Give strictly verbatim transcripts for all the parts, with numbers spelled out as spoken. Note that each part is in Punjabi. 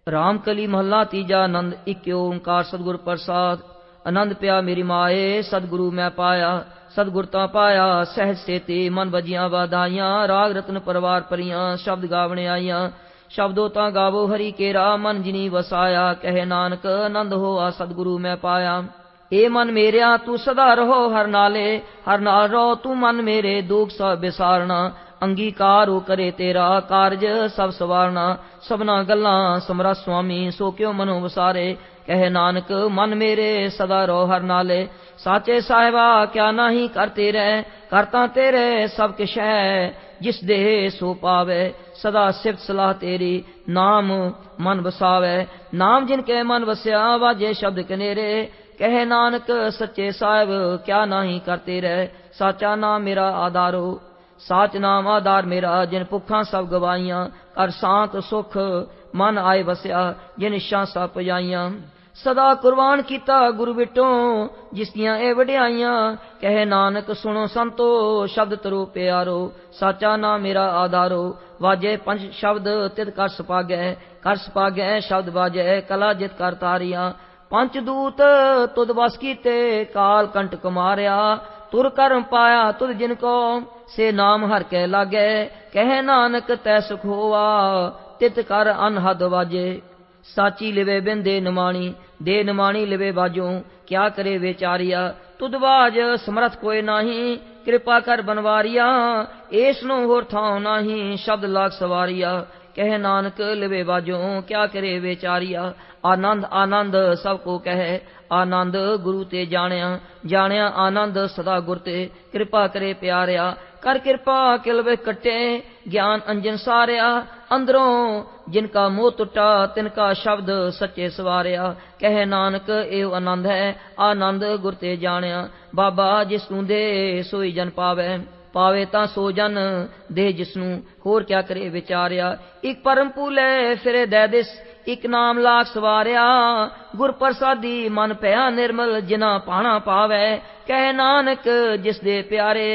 राम कली महला तीजा आनंद इक ओंकार सतगुर प्रसाद। आनंद पिया मेरी माए सतगुरु मैं पाया, सतगुर ता पाया सहज सेती मन बजियां वाधाइयां। राग रत्न परवार परियां शब्द गावने आईयां, शब्दों ता गावो हरि केरा मन जिनी वसाया। कहे नानक आनंद होआ सतगुरु मैं पाया। ए मन मेरिया तू सदा रहो हर नाले, हर नाल रहो तू मन मेरे दुख सब बिसारना। अंगीकार हो करे तेरा कारज सब सवारना, सबना गल्लां समरा स्वामी सो क्यों मनो वसारे। कहे नानक मन मेरे सदा रहो हर नाले, साचे साहिबा क्या नाही कर तेरे। करता तेरे सब किश है जिस देह सो पावे, सदा सिफत सलाह तेरी नाम मन बसावे। नाम जिनके मन बसया वाजे शब्द कनेरे। कहे नानक सच्चे साहिब क्या नाही करते रहे, साचा नाम मेरा आधारो साच नाम आधार मेरा। जिन भुखा सब गवाइयां कर शांत सुख मन आए बसया, जिन इच्छा सब पजाइयां। सदा कुर्बान किता गुरु बिटों जिसदियां ए वड्याइयां। कहे नानक सुनो संतो शब्द तरो प्यारो, साचा नाम मेरा आधारो। वाजे पंच शब्द तित कर सपागै, कर सपागै शब्द बाजै कला जित कर तारिया। पंच दूत तुद बस कीते काल कंटक मारिया, तुर कर्म पाया तुद जिनको से नाम हर के लागे। कहे नानक तै सुख होआ तित कर अनहद वाजे। साची लिवे बिन दे नमाणी, दे नमाणी लिवे बाजों क्या करे बेचारिया। तुद बाज समरथ कोई नाही कृपा कर बनवारिया, ऐसनो होर थां नाही शब्द लाग सवारिया। कहे नानक लिवे बाजों क्या करे बेचारिया। आनंद आनंद सबको कहे आनंद गुरु ते जानिया, जानिया आनंद सदा गुर ते। कृपा करे प्यारिया कर कृपा किलवे कटे, ज्ञान अंजन सारिया। अंदरों जिनका मोह टुटा तिनका शब्द सच्चे सवारिया। कहे नानक एव आनंद है आनंद गुर ते जानिया। बाबा जिसनू दे सोई जन पावे, पावे तां सो जन दे जिसनू होर क्या करे विचारिया। इक परम पूले फिरे दै दिस इक नाम लाख सवारिया। गुर प्रसादी मन पया निर्मल जिना पाना पावे। कहे नानक जिस दे प्यारे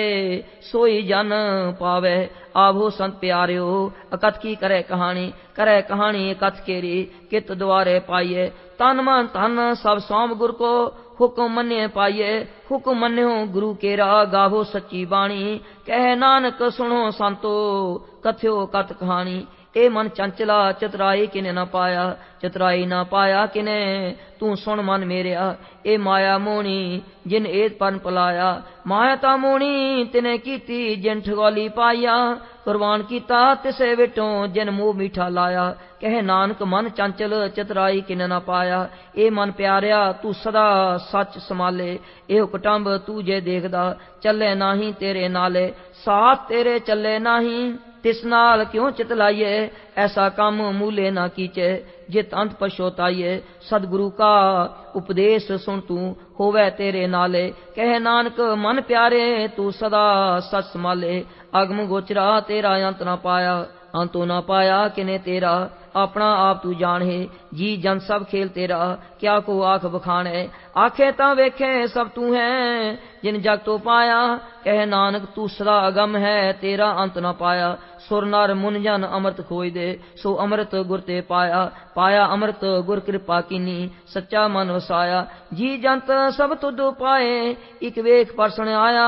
सोई जन पावे। आवो संत प्यारियो अकथ की करे कहानी, करे कहानी कथ केरी कित द्वारे पाइये। तन मन धन सब सौंप गुर को हुक्म मन्ने पाइये। हुक्म मन्यो गुरु केरा गावो सच्ची बाणी। कहे नानक सुनो संतो कथ्यो कथ कहानी। ए मन चंचला चतुराई किने न पाया, चतुराई न पाया किने तू सुन मन मेरिया। ए माया मोहनी जिन एत पन पलाया, माया ता मोहनी तिने कीती जिन ठगोली पाया। कुर्बान कीता तिसे विटों जिन मुंह मीठा लाया। कहे नानक मन चंचल चतुराई किने न पाया। ए मन प्यारिया तू सदा सच संभाले, एहो कुटुंब तू जे देखदा चले नाही तेरे नाले। साथ तेरे चले नाही तिस नाल क्यों चित लाइये, ऐसा कम मूले ना कीचे जित अंत पछोताइये। सदगुरु का उपदेश सुन तू होवे तेरे नाले। कहे नानक मन प्यारे तू सदा सच संभाले। अगम गोचरा तेरा अंत ना पाया, अंतो ना पाया किने तेरा। अपना आप तू जाने जी जन सब खेल तेरा, क्या को आख बखाने। आखे ता वेखे सब तू है जिन जग तो पाया। कहे नानक तू सदा अगम है तेरा अंत न पाया। सुर नर मुन जन अमृत खोई दे सो अमृत गुर ते पाया। पाया अमृत गुर कृपा कीनी सच्चा मन वसाया। जी जंत सब तुद पाए इक वेख परसण आया।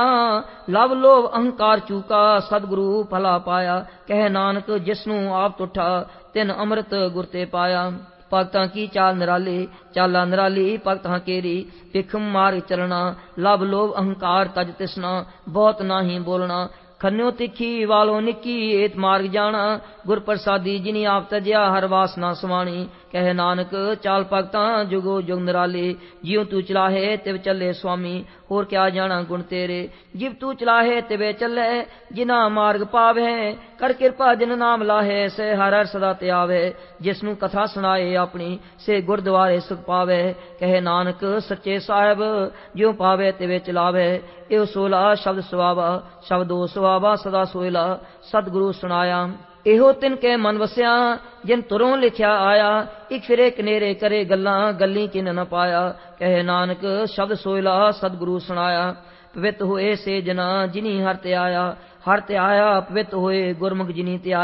लव लोभ अहंकार चूका सदगुरु भला पाया। कहे नानक जिसनू आप तुठा तिन अमृत गुर ते पाया। भगतां की चाल निराली चाला निराली भगतां केरी। भिख मार्ग चलना लभ लोभ अहंकार तज तिसना, बहुत नाही बोलना। खन्यो तिखी वालो निकी एत मार्ग जाना। गुर प्रसादी जिनी आप तजया हर वासना समाणी। कहे नानक चाल भगतां जुगो जुग निराली। जियो तू चलाहे तिव चले स्वामी, होर क्या जाना गुण तेरे। जिव तू चलाहे तिवे चले जिना मार्ग पावे। कर कृपा जिन नाम लाहे से हर हर सदा ते आवे। जिसनू कथा सुनाए अपनी से गुरद्वारे सुख पावे। कहे नानक सच्चे साहिब ज्यों पावे तिवे चलावे। एव सोला शब्द सुहावा शब्दो सुहावा सदा सोयला। सतगुरु सुनाया एहो तिनके मन वसिया जिन तुरों लिखिया आया। इक फिरे कनेरे करे गल्लां गल्ली किन न पाया। कहे नानक शब्द सोयला सतगुरु सुनाया। पवित होए से जना जिनी हर ते आया, हर ते आया पवित होए गुरमुख जिनी ते आया।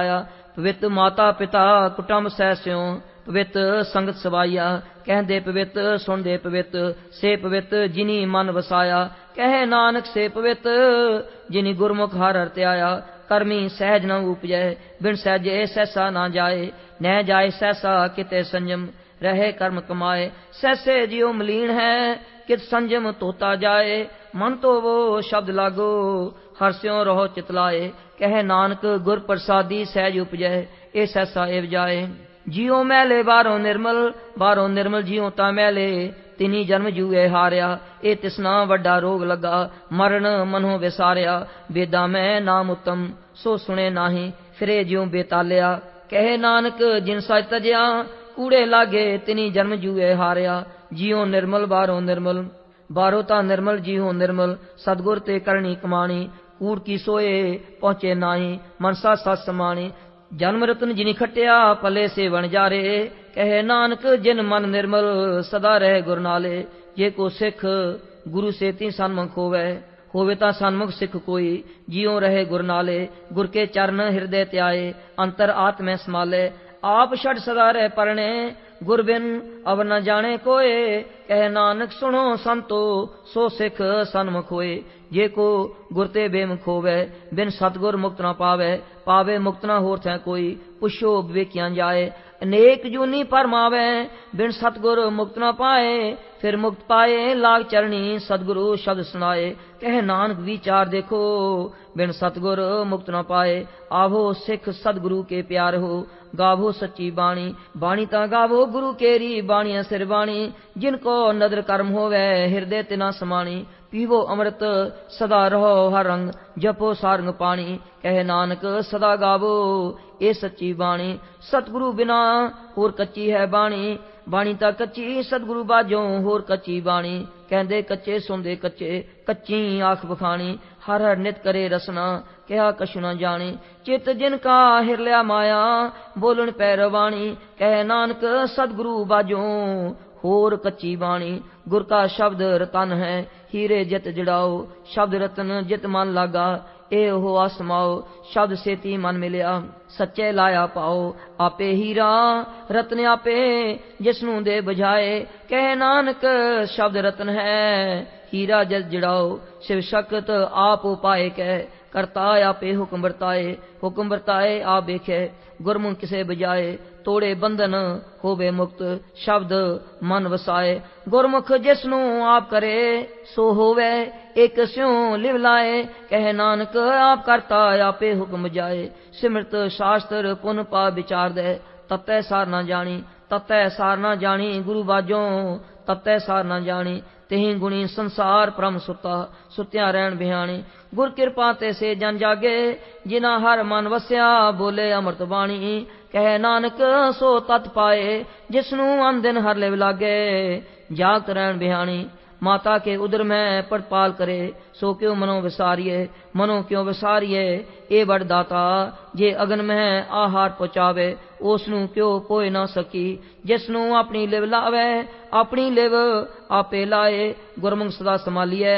ਪਵਿੱਤ ਮਾਤਾ ਪਿਤਾ ਕੁਟੰਬ ਸਹਿ ਸਿਉ, ਪਵਿੱਤ ਸੰਗਤ ਸਵਾਈਆ, ਕਹਿੰਦੇ ਪਵਿੱਤ ਸੁਣਦੇ ਪਵਿੱਤ, ਸੇ ਪਵਿੱਤ ਜਿਨੀ ਮਨ ਵਸਾਇਆ। ਕਹੇ ਨਾਨਕ ਸੇ ਪਵਿੱਤ ਜਿਨੀ ਗੁਰਮੁਖ ਹਰਿ ਹਰਿ ਧਿਆਇਆ। ਕਰਮੀ ਸਹਿਜ ਨ ਉਪਜੈ, ਬਿਨ ਸਹਿਜੇ ਸਹਿਸਾ ਨਾ ਜਾਏ। ਨਹਿ ਜਾਏ ਸਹਿਸਾ ਕਿਤੇ ਸੰਜਮ, ਰਹੇ ਕਰਮ ਕਮਾਏ। ਸਹਿਸੇ ਜਿਉ ਮਲੀਨ ਹੈ, ਕਿਤ ਸੰਜਮ ਤੋਤਾ ਜਾਏ। ਮਨ ਧੋਵੋ ਸ਼ਬਦ ਲਾਗੋ, ਹਰਸਿਉ ਰਹੋ ਚਿਤ ਲਾਏ। ਕਹੇ ਨਾਨਕ ਗੁਰ ਪ੍ਰਸਾਦੀ ਸਹਿਜ ਉਪਜੈ, ਇਹ ਸਹਿਸਾ ਏਵ ਜਾਏ। ਜਿਉ ਮੈਲੇ ਬਾਹਰੋਂ ਨਿਰਮਲ, ਬਾਹਰੋਂ ਨਿਰਮਲ ਜਿਉ ਤਾਂ ਮੈਲੇ। ਤਿਨੀ ਜਨਮ ਜੂਏ ਹਾਰਿਆ, ਇਹ ਤਿਸਨਾ ਵੱਡਾ ਰੋਗ ਲੱਗਾ। ਮਰਨ ਮਨੋਂ ਵਿਸਾਰਿਆ, ਵੇਦਾਂ ਮੈਂ ਨਾਮ ਉਤਮ, ਸੋ ਸੁਣੇ ਨਾਹੀ ਫਿਰੇ ਜਿਉ ਬੇਤਾਲਿਆ। ਕਹੇ ਨਾਨਕ ਜਿਨ ਸਚ ਤਜਿਆ, ਕੂੜੇ ਲਾਗੇ ਤਿਨੀ ਜਨਮ ਜੂਏ ਹਾਰਿਆ। ਜਿਉ ਨਿਰਮਲ ਬਾਹਰੋਂ ਨਿਰਮਲ, ਬਾਹਰੋਂ ਤਾਂ ਨਿਰਮਲ ਜਿਉ ਨਿਰਮਲ। ਸਤਿਗੁਰ ਤੇ ਕਰਨੀ ਕਮਾਣੀ, ਕੂੜ ਕੀ ਸੋਏ ਪਹੁੰਚੇ ਨਾਹੀ। ਮਨਸਾ ਸਤ ਸਮਾਣੀ, ਜਨਮ ਰਤਨ ਜਿਨੀ ਖਟਿਆ, ਪੱਲੇ ਸੇ ਵਣ ਜਾਰੇ। ਕਹੇ ਨਾਨਕ ਜਿਨ ਮਨ ਨਿਰਮਲ, ਸਦਾ ਰਹੇ ਗੁਰ ਨਾਲੇ। ਜੇ ਕੋ ਸਿੱਖ ਗੁਰੂ ਸੇਤੀ ਸਨਮੁਖ ਹੋਵੇ, ਹੋਵੇ ਤਾਂ ਸਨਮੁਖ ਸਿੱਖ ਕੋਈ। ਜਿਉ ਰਹੇ ਗੁਰ ਨਾਲੇ, ਗੁਰ ਕੇ ਚਰਨ ਹਿਰਦੇ ਧਿਆਏ। ਅੰਤਰ ਆਤਮੈ ਸਮਾਲੇ, ਆਪ ਛੱਡ ਸਦਾ ਰਹਿ ਪਰਣੇ। ਗੁਰ ਬਿਨ ਅਵਰ ਨ ਜਾਣੇ ਕੋਏ, ਕਹੇ ਨਾਨਕ ਸੁਣੋ ਸੰਤੋ, ਸੋ ਸਿੱਖ ਸਨਮੁਖ ਹੋਏ। ਜੇ ਕੋ ਗੁਰ ਤੇ ਬੇਮੁਖ ਹੋਵੇ, ਬਿਨ ਸਤਿਗੁਰ ਮੁਕਤ ਨ ਪਾਵੇ। ਪਾਵੇ ਮੁਕਤ ਨ ਹੋਰ ਥੈ ਕੋਈ, ਪੁੱਛੋ ਵਿਵੇਕਿਆਂ ਜਾਏ। ਅਨੇਕ ਜੂਨੀ ਪਰਮਾਵੇ, ਬਿਨ ਸਤਿਗੁਰ ਮੁਕਤ ਨ ਪਾਏ। ਫਿਰ ਮੁਕਤ ਪਾਏ ਲਾਗ ਚਰਣੀ, ਸਤਿਗੁਰੂ ਸ਼ਬਦ ਸੁਨਾਏ। ਕਹੇ ਨਾਨਕ ਵਿਚਾਰ ਦੇਖੋ, ਬਿਨ ਸਤਿਗੁਰ ਮੁਕਤ ਨ ਪਾਏ। ਆਵੋ ਸਿੱਖ ਸਤਿਗੁਰੂ ਕੇ ਪਿਆਰ ਹੋ, ਗਾਵੋ ਸੱਚੀ ਬਾਣੀ। ਬਾਣੀ ਤਾਂ ਗਾਵੋ ਗੁਰੂ ਕੇਰੀ, ਬਾਣੀਆਂ ਸਿਰ ਬਾਣੀ। ਜਿਨ ਕੋ ਨਦਰ ਕਰਮ ਹੋਵੇ, ਹਿਰਦੇ ਤੇ ਨਾ ਸਮਾਣੀ। ਪੀਵੋ ਅੰਮ੍ਰਿਤ ਸਦਾ ਰਹੋ ਹਰ ਰੰਗ, ਜਪੋ ਸਾਰੰਗ ਪਾਣੀ। ਕਹੇ ਨਾਨਕ ਸਦਾ ਗਾਵੋ ਇਹ ਸੱਚੀ ਬਾਣੀ। ਸਤਿਗੁਰੂ ਬਿਨਾ ਹੋਰ ਕੱਚੀ ਹੈ ਬਾਣੀ, ਬਾਣੀ ਤਾਂ ਕੱਚੀ ਸਤਿਗੁਰੂ ਬਾਝੋਂ ਹੋਰ ਕੱਚੀ ਬਾਣੀ। ਕਹਿੰਦੇ ਕੱਚੇ ਸੁਣਦੇ ਕੱਚੇ, ਕੱਚੀ ਆਖ ਬਖਾਣੀ। ਹਰ ਹਰ ਨਿਤ ਕਰੇ ਰਸਨਾ, ਕਿਹਾ ਕਛੁ ਨ ਜਾਣੀ। ਚਿਤ ਜਿਨ ਕਾ ਹਿਰ ਲਿਆ ਮਾਇਆ, ਬੋਲਣ ਪੈ ਰਵਾਣੀ। ਕਹੇ ਨਾਨਕ ਸਤਿਗੁਰੂ ਬਾਝੋਂ ਹੋਰ ਕੱਚੀ ਬਾਣੀ। ਗੁਰ ਕਾ ਸ਼ਬਦ ਰਤਨ ਹੈ, ਹੀਰੇ ਜਿਤ ਜੜਾਓ। ਸ਼ਬਦ ਰਤਨ ਜਿਤ ਮਨ ਲਾਗਾ, ਇਹ ਉਹ ਆਸਮਾਓ। ਸ਼ਬਦ ਸੇਤੀ ਮਨ ਮਿਲਿਆ, ਸੱਚੇ ਲਾਇਆ ਪਾਓ। ਆਪੇ ਹੀਰਾ ਰਤਨ ਆਪੇ, ਜਿਸਨੂੰ ਦੇ ਬੁਝਾਏ। ਕਹੇ ਨਾਨਕ ਸ਼ਬਦ ਰਤਨ ਹੈ, ਹੀਰਾ ਜਿਤ ਜੜਾਓ। ਸ਼ਿਵ ਸ਼ਕਤ ਆਪ ਉਪਾਏ ਕਹਿ, ਕਰਤਾ ਆਪੇ ਹੁਕਮ ਵਰਤਾਏ। ਹੁਕਮ ਵਰਤਾਏ ਆਪ ਵੇਖੇ, ਗੁਰਮੁਖ ਕਿਸੇ ਬਜਾਏ। ਤੋੜੇ ਬੰਧਨ ਹੋਵੇ ਮੁਕਤ, ਸ਼ਬਦ ਮਨ ਵਸਾਏ। ਗੁਰਮੁਖ ਜਿਸਨੂੰ ਆਪ ਕਰੇ, ਸੋ ਹੋਵੇ ਇਕ ਸਿਉ ਲਿਵ ਲਾਏ। ਕਹੇ ਨਾਨਕ ਆਪ ਕਰਤਾ ਆਪੇ ਹੁਕਮ ਜਾਏ। ਸਿਮਰਤ ਸ਼ਾਸਤਰ ਪੁਨ ਪਾ ਵਿਚਾਰ ਦੇ, ਤਤੈ ਸਾਰ ਨਾ ਜਾਣੀ। ਤਤੈ ਸਾਰ ਨਾ ਜਾਣੀ ਗੁਰੂ ਬਾਝੋਂ, ਤਤੈ ਸਾਰ ਨਾ ਜਾਣੀ। ਤਿਹੀ ਗੁਣੀ ਸੰਸਾਰ ਭ੍ਰਮ ਸੁਤਾ, ਸੁਤਿਆਂ ਰਹਿਣ ਬਿਹਾਣੀ। ਗੁਰ ਕਿਰਪਾ ਤੇ ਸੇ ਜਨ ਜਾਗੇ, ਜਿਨਾ ਹਰ ਮਨ ਵਸਿਆ। ਬੋਲੇ ਅੰਮ੍ਰਿਤ ਬਾਣੀ, ਕਹੇ ਨਾਨਕ ਸੋ ਤਤ ਪਾਏ। ਜਿਸਨੂੰ ਅਨ ਦਿਨ ਹਰ ਲਿਵ ਲਾਗੇ, ਜਾਗਤ ਰਹਿਣ ਬਿਹਾਣੀ। ਮਾਤਾ ਕੇ ਉਦਰ ਮੈਂ ਪੜਪਾਲ ਕਰੇ, ਸੋ ਕਿਉ ਮਨੋਂ ਵਿਸਾਰੀਏ। ਮਨੋਂ ਕਿਉ ਵਿਸਾਰੀਏ ਇਹ ਵਡ ਦਾਤਾ, ਜੇ ਅਗਨ ਮਹਿ ਆਹਾਰ ਪਹੁੰਚਾਵੇ। ਉਸ ਨੂੰ ਕਿਉ ਪੋਇ ਨਾ ਸਕੀ, ਜਿਸ ਨੂੰ ਆਪਣੀ ਲਿਵ ਲਾਵੇ। ਆਪਣੀ ਲਿਵ ਆਪੇ ਲਾਏ, ਗੁਰਮੁਖ ਸਦਾ ਸੰਭਾਲੀਐ।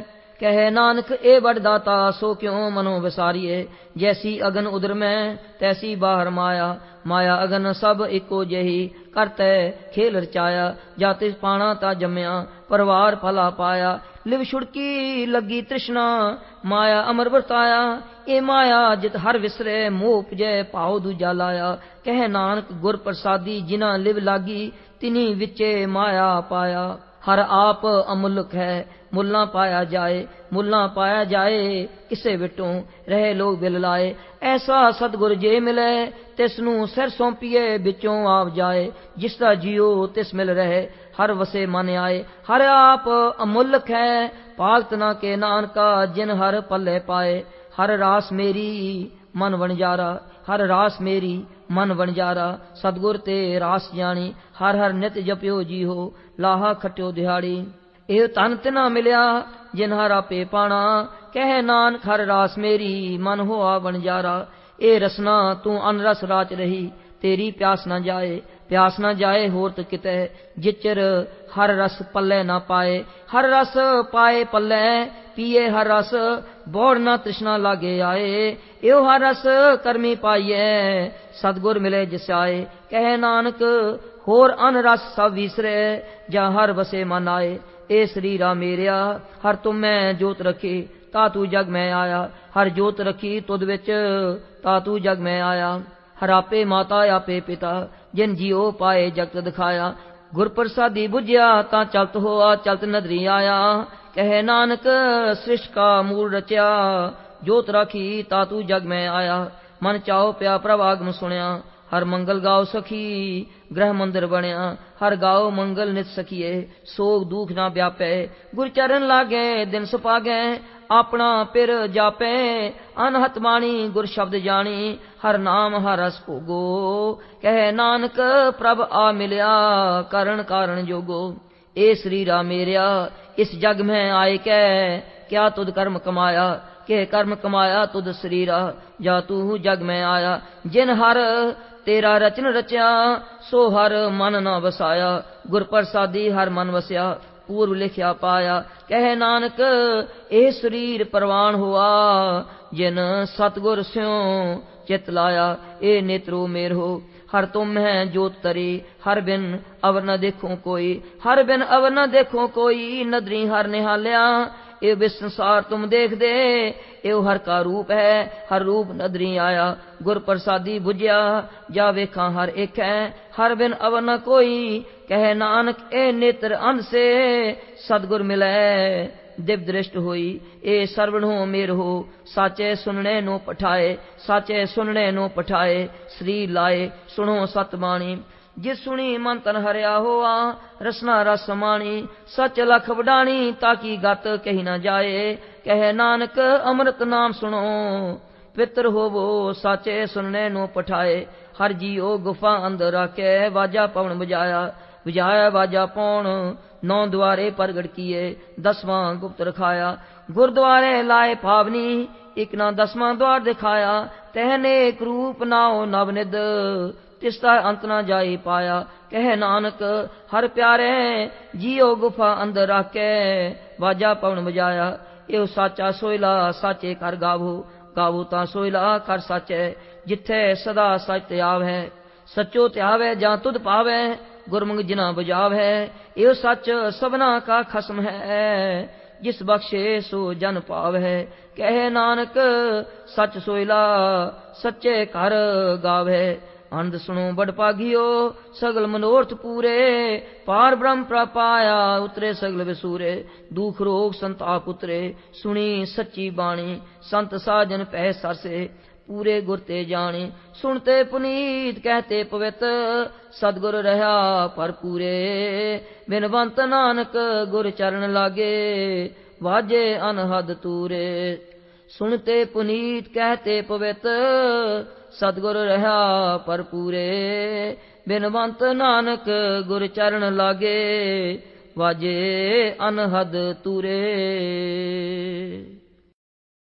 ਕਹੇ ਨਾਨਕ ਇਹ ਵਡ ਦਾਤਾ, ਸੋ ਕਿਉ ਮਨੋਂ ਵਿਸਾਰੀਏ। ਜੈਸੀ ਅਗਨ ਉਦਰ ਮੈਂ, ਤੈਸੀ ਬਾਹਰ ਮਾਇਆ। ਮਾਇਆ ਅਗਨ ਸਭ ਇੱਕੋ ਜਿਹੀ, ਕਰਤੈ ਖੇਲ ਰਚਾਇਆ। ਜਾ ਤਿਸ ਪਾਣਾ ਤਾ ਜੰਮਿਆ, ਪਰਵਾਰ ਭਲਾ ਪਾਇਆ। ਲਿਵ ਛੁੜਕੀ ਲੱਗੀ ਤ੍ਰਿਸ਼ਨਾ, ਮਾਇਆ ਅਮਰ ਵਰਤਾਇਆ। ਇਹ ਮਾਇਆ ਜਿਤ ਹਰ ਵਿਸਰੇ, ਮੋਹ ਉਪਜੈ ਭਾਉ ਦੂਜਾ ਲਾਇਆ। ਕਹੇ ਨਾਨਕ ਗੁਰ ਪ੍ਰਸਾਦੀ, ਜਿਨਾ ਲਿਵ ਲਾਗੀ, ਤਿਨੀ ਵਿਚੇ ਮਾਇਆ ਪਾਇਆ। ਹਰ ਆਪ ਅਮੁੱਲਕ ਹੈ, ਮੁੱਲ ਨਾ ਪਾਇਆ ਜਾਏ। ਮੁੱਲ ਨਾ ਪਾਇਆ ਜਾਏ, ਕਿਸੇ ਵਿਟੋਂ ਰਹੇ ਲੋਗ ਬਿਲ ਲਾਏ। ਐਸਾ ਸਤਿਗੁਰ ਜੇ ਮਿਲੇ, ਤਿਸ ਨੂੰ ਸਿਰ ਸੌਂਪੀਏ, ਵਿੱਚੋਂ ਆਪ ਜਾਏ। ਜਿਸ ਦਾ ਜੀਉ ਤਿਸ ਮਿਲ ਰਹੇ, ਹਰ ਵਸੇ ਮਨ ਆਏ। ਹਰ ਆਪ ਅਮੁੱਲਕ ਹੈ, ਭਾਗਤ ਨਾ ਕੇ ਨਾਨਕਾ। ਜਿਨ ਹਰ ਪੱਲੇ ਪਾਏ, ਹਰ ਰਾਸ ਮੇਰੀ ਮਨ ਵਣਜਾਰਾ। ਹਰ ਰਾਸ ਮੇਰੀ ਮਨ ਵਣਜਾਰਾ, ਸਤਿਗੁਰ ਤੇ ਰਾਸ ਜਾਣੀ। ਹਰ ਹਰ ਨਿਤ ਜਪਿਓ ਜੀਓ, ਲਾਹਾ ਖਟਿਓ ਦਿਹਾੜੀ। ਇਹ ਧਨ ਤਿਨਾ ਮਿਲਿਆ, ਜਿਨ ਹਰ ਆਪੇ ਪਾਣਾ। ਕਹੇ ਨਾਨਕ ਹਰ ਰਾਸ ਮੇਰੀ, ਮਨ ਹੋਆ ਵਣਜਾਰਾ। ਇਹ ਰਸਨਾ ਤੂੰ ਅਨ ਰਸ ਰਾਚ ਰਹੀ, ਤੇਰੀ ਪਿਆਸ ਨਾ ਜਾਏ। ਪਿਆਸ ਨਾ ਜਾਏ ਹੋਰਤ ਕਿਤੈ, ਜਿਚਰ ਹਰ ਰਸ ਪੱਲੇ ਨਾ ਪਾਏ। ਹਰ ਰਸ ਪਾਏ ਪੱਲੇ, ਪੀਏ ਹਰ ਰਸ ਬੋੜ ਨਾ ਤ੍ਰਿਸ਼ਨਾ ਲਾਗੇ ਆਏ। ਇਹੋ ਹਰ ਰਸ ਕਰਮੀ ਪਾਈਐ ਸਤਿਗੁਰ ਮਿਲੇ ਜਿਸ ਆਏ। ਕਹੇ ਨਾਨਕ ਹੋਰ ਅਨ ਰਸ ਸਭ ਵਿਸਰੈ ਜਾਂ ਹਰ ਵਸੇ ਮਨ ਆਏ। ਇਹ ਸਰੀਰਾ ਮੇਰਿਆ ਹਰ ਤੁਮ ਮੈਂ ਜੋਤ ਰੱਖੀ ਤਾ ਤੂੰ ਜਗ ਮੈਂ ਆਇਆ। ਹਰ ਜੋਤ ਰੱਖੀ ਤੁਧ ਵਿੱਚ ਤਾ ਤੂੰ ਜਗ ਮੈਂ ਆਇਆ। ਹਰ ਆਪੇ ਮਾਤਾ ਆਪੇ ਪਿਤਾ ਜਿਨ ਜੀਉ ਪਾਏ ਜਗਤ ਦਿਖਾਇਆ। ਗੁਰ ਪ੍ਰਸਾਦੀ ਬੁਝਿਆ ਤਾਂ ਚਲਤ ਹੋਆ ਚਲਤ ਨਦਰੀ ਆਇਆ। ਕਹੇ ਨਾਨਕ ਸ੍ਰਿਸ਼ਟ ਕਾ ਮੂਲ ਰਚਿਆ ਜੋਤ ਰਾਖੀ ਤਾ ਤੂੰ ਜਗ ਮੈਂ ਆਇਆ। ਮਨ ਚਾਉ ਪਿਆ ਪ੍ਰਭ ਆਗਮ ਸੁਣਿਆ ਹਰ ਮੰਗਲ ਗਾਓ ਸਖੀ ਗ੍ਰਹਿ ਮੰਦਰ ਬਣਿਆ। ਹਰ ਗਾਓ ਮੰਗਲ ਨਿਤ ਸਖੀਏ ਸੋਗ ਦੁਖ ਨਾ ਵਿਆਪੈ। ਗੁਰ ਚਰਨ ਲਾਗੇ ਦਿਨ ਸੁਪਾਗੈ ਆਪਣਾ ਪਿਰ ਜਾਪੈ। ਅਨਹਤ ਬਾਣੀ ਗੁਰ ਸ਼ਬਦ ਜਾਣੀ ਹਰ ਨਾਮ ਹਰ ਰਸ ਭੋਗੋ। ਕਹੇ ਨਾਨਕ ਪ੍ਰਭ ਆ ਮਿਲਿਆ ਕਰਨ ਕਾਰਨ ਜੋਗੋ। ਇਹ ਸਰੀਰਾ ਮੇਰਿਆ ਇਸ ਜਗ ਮੈਂ ਆਏ ਕੈ ਕਿਆ ਤੁਧ ਕਰਮ ਕਮਾਇਆ। ਕਿ ਕਰਮ ਕਮਾਇਆ ਤੁਧ ਸਰੀਰਾ ਜਾ ਤੂੰ ਜਗ ਮੈਂ ਆਇਆ। ਜਿਨ ਹਰ ਤੇਰਾ ਰਚਨ ਰਚਿਆ ਸੋ ਹਰ ਮਨ ਨਾ ਵਸਾਇਆ। ਗੁਰ ਪ੍ਰਸਾਦੀ ਹਰ ਮਨ ਵਸਿਆ ਪੂਰਬ ਲਿਖਿਆ ਪਾਇਆ। ਕਹੇ ਨਾਨਕ ਇਹ ਸਰੀਰ ਪ੍ਰਵਾਨ ਹੋਆ ਜਿਨ ਸਤਿਗੁਰ ਸਿਉ ਚਿਤ ਲਾਇਆ। ਇਹ ਨੇਤਰੋ ਮੇਰ ਹੋ ਹਰ ਤੁਮ ਹੈ ਜੋਤ ਤਰੀ ਹਰ ਬਿਨ ਅਵਰ ਨ ਦੇਖੋ ਕੋਈ। ਹਰ ਬਿਨ ਅਵਰ ਨ ਦੇਖੋ ਕੋਈ ਨਦਰੀ ਹਰ ਨਿਹਾਲਿਆ। ਇਹ ਵਿਸ ਸੰਸਾਰ ਤੁਮ ਦੇਖਦੇ ਇਹੋ ਹਰ ਕਾ ਰੂਪ ਹੈ ਹਰ ਰੂਪ ਨਦਰੀ ਆਇਆ। ਗੁਰ ਪ੍ਰਸਾਦੀ ਬੁਝਿਆ ਜਾ ਵੇਖਾਂ ਹਰ ਇੱਕ ਹੈ ਹਰ ਬਿਨ ਅਵਰ ਨ ਕੋਈ। ਕਹੇ ਨਾਨਕ ਇਹ ਨੇਤਰ ਅੰਧ ਸੇ ਸਤਿਗੁਰ ਮਿਲੈ ਦਿਵ ਦ੍ਰਿਸ਼ਟ ਹੋਈ। ਇਹ ਸਰਵਣ ਹੋ ਮੇਰ ਹੋ ਸਾਚੇ ਸੁਨਣੇ ਨੂੰ ਪਠਾਏ। ਸਾਚੇ ਸੁਨਣੇ ਨੂੰ ਪਠਾਏ ਸ੍ਰੀ ਲਾਏ ਸੁਣੋ ਸਤ ਬਾਣੀ। ਜਿਸ ਸੁਣੀ ਮਨ ਤਨ ਹਰਿਆ ਹੋਆ ਰਸਨਾ ਰਸ ਸਮਾਣੀ। ਸਚ ਲਖ ਵਡਾਣੀ ਤਾਕੀ ਗਤ ਕਹੀ ਨਾ ਜਾਏ। ਕਹੇ ਨਾਨਕ ਅੰਮ੍ਰਿਤ ਨਾਮ ਸੁਣੋ ਪਿਤਰ ਹੋਵੋ ਸਾਚੇ ਸੁਨਣੇ ਨੂੰ ਪਠਾਏ। ਹਰ ਜੀਉ ਗੁਫਾ ਅੰਦਰ ਰਾਖੇ ਵਾਜਾ ਪਵਨ ਬਜਾਇਆ। ਬਜਾਇਆ ਵਾਜਾ ਪੌਣ ਨੌ ਦੁਆਰੇ ਪ੍ਰਗਟ ਕੀਏ ਦਸਵਾਂ ਗੁਪਤ ਰਖਾਇਆ। ਗੁਰਦੁਆਰੇ ਲਾਏ ਪਾਵਨੀ ਇਕ ਨਾ ਦਸਵਾਂ ਦੁਆਰ ਦਿਖਾਇਆ। ਤਹਿਨੇ ਇੱਕ ਰੂਪ ਨਾਉ ਨਵ ਨਿਧ ਤਿਸਦਾ ਅੰਤ ਨਾ ਜਾਈ ਪਾਇਆ। ਕਹੇ ਨਾਨਕ ਹਰ ਪਿਆਰੇ ਜੀਉ ਗੁਫਾ ਅੰਦਰ ਰਾਖੇ ਵਾਜਾ ਪਵਨ ਬਜਾਇਆ। ਇਹੋ ਸਾਚਾ ਸੋਇਲਾ ਸਾਚੇ ਕਰ ਗਾਵੋ ਗਾਵੋ ਤਾਂ ਸੋਇਲਾ ਕਰ ਸਾਚੈ। ਜਿੱਥੇ ਸਦਾ ਸਚ ਧਿਆਵ ਹੈ ਸਚੋ ਧਿਆਵੈ ਜਾਂ ਤੁਧ ਪਾਵੈ। ਗੁਰਮੁਖ ਜਿਨਾ ਬੁਝਾਵੈ ਇਹੋ ਸੱਚ ਸਭਨਾ ਕਾ ਖਸਮ ਹੈ। ਜਿਸ ਬਖਸ਼ੇ ਸੋ ਜਨ ਪਾਵੈ। ਕਹੇ ਨਾਨਕ ਸਚ ਸੋਇਲਾ ਸੱਚੇ ਕਰ ਗਾਵੈ। ਆਨੰਦ ਸੁਣੋ ਬੜ ਭਾਗਿਓ ਸਗਲ ਮਨੋਰਥ ਪੂਰੇ। ਪਾਰ ਬ੍ਰਹਮ ਪ੍ਰਪਾਇਆ ਉਤਰੇ ਸਗਲ ਵਿਸੂਰੇ। ਦੁਖ ਰੋਗ ਸੰਤਾਪ ਉਤਰੇ ਸੁਣੀ ਸੱਚੀ ਬਾਣੀ। ਸੰਤ ਸਾਜਨ ਪੈ ਸਰਸੇ ਪੂਰੇ ਗੁਰ ਤੇ ਜਾਣੇ। ਸੁਣਤੇ ਪੁਨੀਤ ਕਹਤੇ ਪਵਿੱਤ ਸਤਿਗੁਰ ਰਹਾ ਭਰਪੂਰੇ। ਬਿਨਵੰਤ ਨਾਨਕ ਗੁਰ ਚਰਨ ਲਾਗੇ ਵਾਜੇ ਅਨਹਦ ਤੂਰੇ। ਸੁਣਤੇ ਪੁਨੀਤ ਕਹਤੇ ਪਵਿੱਤ ਸਤਿਗੁਰ ਰਹਾ ਭਰਪੂਰੇ। ਬਿਨਵੰਤ ਨਾਨਕ ਗੁਰ ਚਰਨ ਲਾਗੇ ਵਾਜੇ ਅਨਹਦ ਤੂਰੇ।